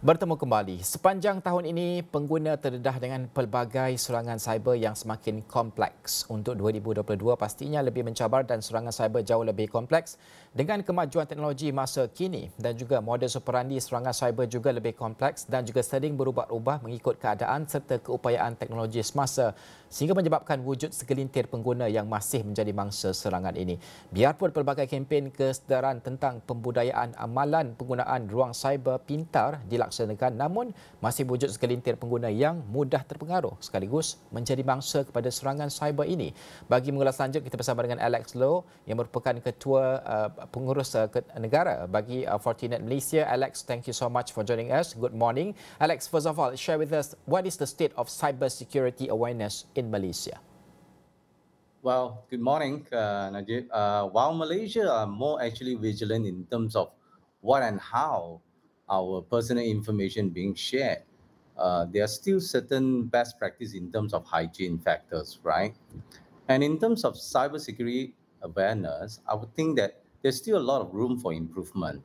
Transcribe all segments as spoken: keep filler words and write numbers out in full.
Bertemu kembali. Sepanjang tahun ini, pengguna terdedah dengan pelbagai serangan cyber yang semakin kompleks. Untuk dua ribu dua puluh dua pastinya lebih mencabar dan serangan cyber jauh lebih kompleks dengan kemajuan teknologi masa kini dan juga modus operandi serangan cyber juga lebih kompleks dan juga sering berubah-ubah mengikut keadaan serta keupayaan teknologi semasa sehingga menyebabkan wujud segelintir pengguna yang masih menjadi mangsa serangan ini. Biarpun pelbagai kempen kesedaran tentang pembudayaan amalan penggunaan ruang cyber pintar dilaksanakan, namun masih wujud segelintir pengguna yang mudah terpengaruh sekaligus menjadi mangsa kepada serangan cyber ini. Bagi mengulas lanjut, kita bersama dengan Alex Low yang merupakan Ketua uh, Pengurus uh, Negara bagi uh, Fortinet Malaysia. Alex, thank you so much for joining us. Good morning. Alex, first of all, share with us what is the state of cyber security awareness in Malaysia? Well, good morning, uh, Najib. Uh, while Malaysia are more actually vigilant in terms of what and how our personal information being shared, uh, there are still certain best practice in terms of hygiene factors, right? And in terms of cybersecurity awareness, I would think that there's still a lot of room for improvement.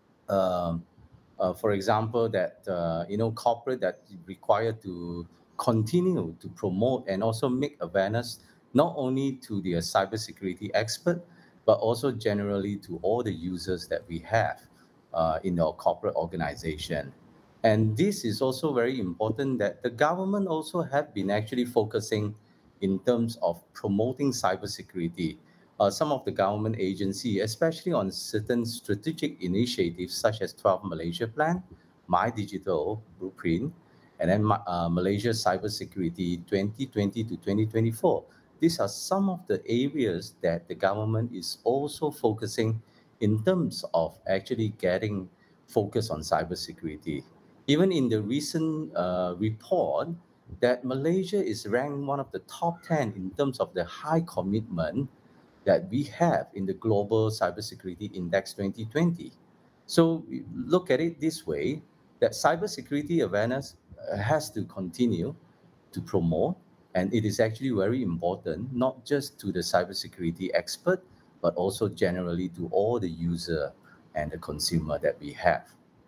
Um, uh, for example, that uh, you know corporate that require to continue to promote and also make awareness not only to the cybersecurity expert, but also generally to all the users that we have uh, in our corporate organization. And this is also very important that the government also have been actually focusing in terms of promoting cybersecurity. Uh, some of the government agency, especially on certain strategic initiatives such as twelve Malaysia Plan, My Digital Blueprint, and then Ma- uh, Malaysia Cybersecurity twenty twenty to twenty twenty-four. These are some of the areas that the government is also focusing in terms of actually getting focus on cybersecurity. Even in the recent uh, report, that Malaysia is ranked one of the top ten in terms of the high commitment that we have in the Global Cybersecurity Index twenty twenty. So we look at it this way, that cybersecurity awareness uh, has to continue to promote, and it is actually very important, not just to the cybersecurity expert, but also generally to all the user and the consumer that we have.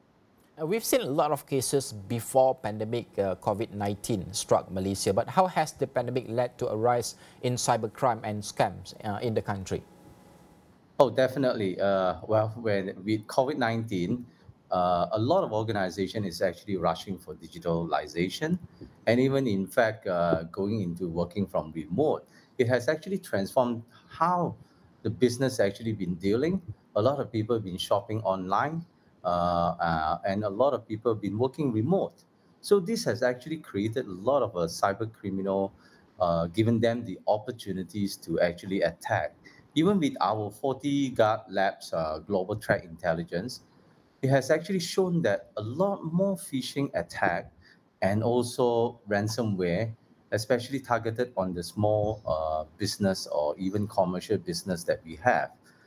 Uh, We've seen a lot of cases before pandemic uh, COVID nineteen struck Malaysia, but how has the pandemic led to a rise in cybercrime and scams uh, in the country? Oh, definitely. Uh, well, when with COVID nineteen, uh, a lot of organization is actually rushing for digitalization, and even in fact, uh, going into working from remote. It has actually transformed how the business actually been dealing. A lot of people have been shopping online, uh, uh, and a lot of people have been working remote. So this has actually created a lot of uh, cyber criminal, uh, given them the opportunities to actually attack. Even with our forty Guard Labs uh, global threat intelligence, it has actually shown that a lot more phishing attack and also ransomware, especially targeted on the small uh, business or even commercial business that we have.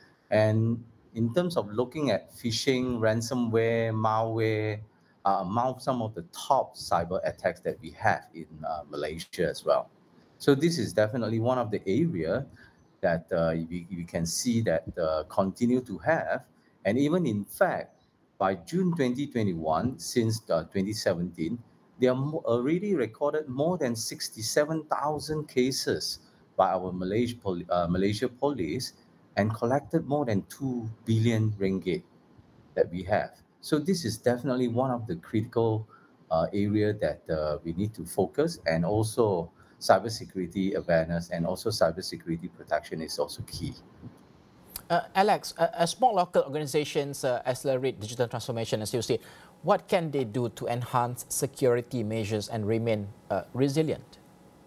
And in terms of looking at phishing, ransomware, malware, uh, among some of the top cyber attacks that we have in uh, Malaysia as well. So this is definitely one of the area that uh, we, we can see that uh, continue to have. And even in fact, by June twenty twenty-one, since uh, twenty seventeen, they are mo- already recorded more than sixty-seven thousand cases by our Malaysia, pol- uh, Malaysia police and collected more than two billion ringgit that we have. So this is definitely one of the critical uh, area that uh, we need to focus, and also cybersecurity awareness and also cybersecurity protection is also key. Uh, Alex, uh, as small local organizations uh, accelerate digital transformation, as you said, what can they do to enhance security measures and remain uh, resilient?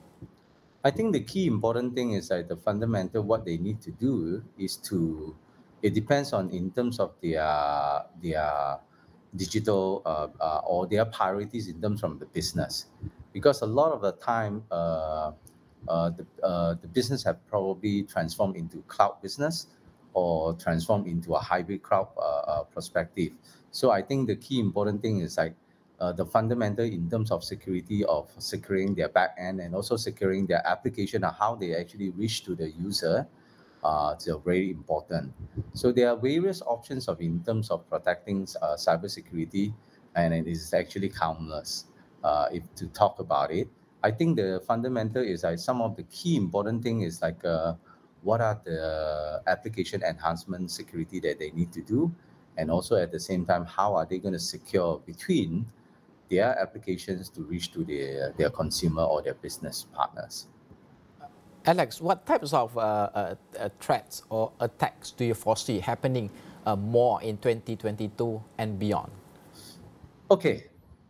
I think the key important thing is that the fundamental what they need to do is to it depends on in terms of their their digital uh, uh, or their priorities in terms of the business, because a lot of the time uh, uh, the uh, the business have probably transformed into cloud business or transformed into a hybrid cloud uh, uh, perspective. So I think the key important thing is like uh, the fundamental in terms of security of securing their back end and also securing their application and how they actually reach to the user. Uh, it's uh, very important. So there are various options of in terms of protecting uh, cybersecurity. and it is actually countless. Uh, if to talk about it, I think the fundamental is like some of the key important thing is like uh, what are the application enhancement security that they need to do, and also at the same time how are they going to secure between their applications to reach to their their consumer or their business partners. Alex, what types of uh, uh, uh, threats or attacks do you foresee happening uh, more in twenty twenty-two and beyond? Okay,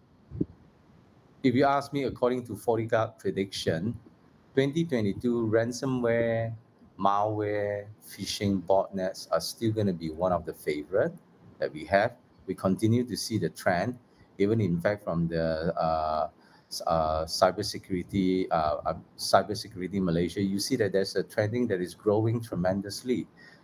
if you ask me, according to FortiGuard prediction, twenty twenty-two ransomware, malware, phishing, botnets are still going to be one of the favorite that we have. We continue to see the trend, even in fact from the uh, s- uh, cybersecurity, uh, uh, cybersecurity Malaysia. You see that there's a trending that is growing tremendously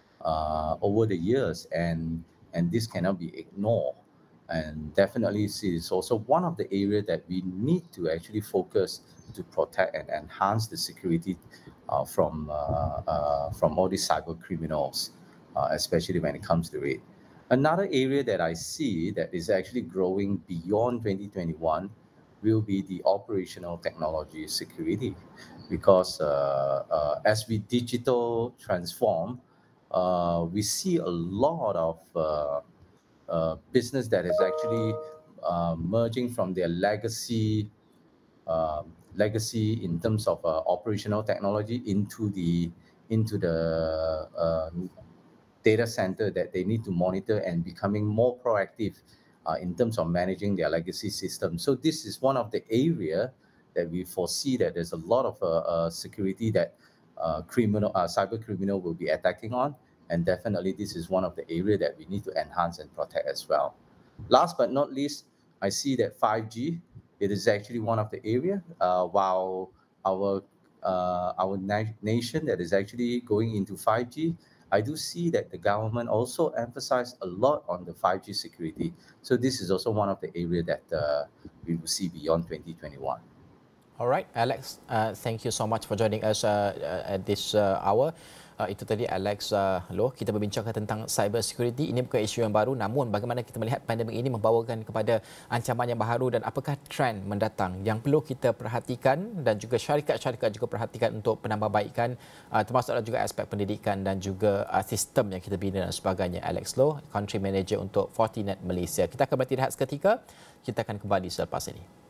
uh, over the years, and and this cannot be ignored. And definitely, this is also one of the areas that we need to actually focus to protect and enhance the security uh, from uh, uh, from all these cyber criminals, uh, especially when it comes to it. Another area that I see that is actually growing beyond twenty twenty-one will be the operational technology security, because uh, uh, as we digital transform, uh, we see a lot of uh, uh, business that is actually uh, merging from their legacy uh, legacy in terms of uh, operational technology into the into the uh, data center that they need to monitor and becoming more proactive uh, in terms of managing their legacy system. So this is one of the area that we foresee that there's a lot of uh, uh, security that uh, criminal uh, cyber criminal will be attacking on, and definitely this is one of the area that we need to enhance and protect as well. Last but not least, I see that five G, it is actually one of the area uh, while our uh, our na- nation that is actually going into five G, I do see that the government also emphasize a lot on the five G security. So this is also one of the area that uh, we will see beyond twenty twenty-one. All right, Alex, uh, thank you so much for joining us uh, uh, at this uh, hour. Uh, itu tadi Alex uh, Loh, kita berbincangkan tentang cyber security. Ini bukan isu yang baru, namun bagaimana kita melihat pandemik ini membawakan kepada ancaman yang baru dan apakah trend mendatang yang perlu kita perhatikan dan juga syarikat-syarikat juga perhatikan untuk penambahbaikan, uh, termasuk juga aspek pendidikan dan juga uh, sistem yang kita bina dan sebagainya. Alex Loh, Country Manager untuk Fortinet Malaysia. Kita akan berhenti rehat seketika. Kita akan kembali selepas ini.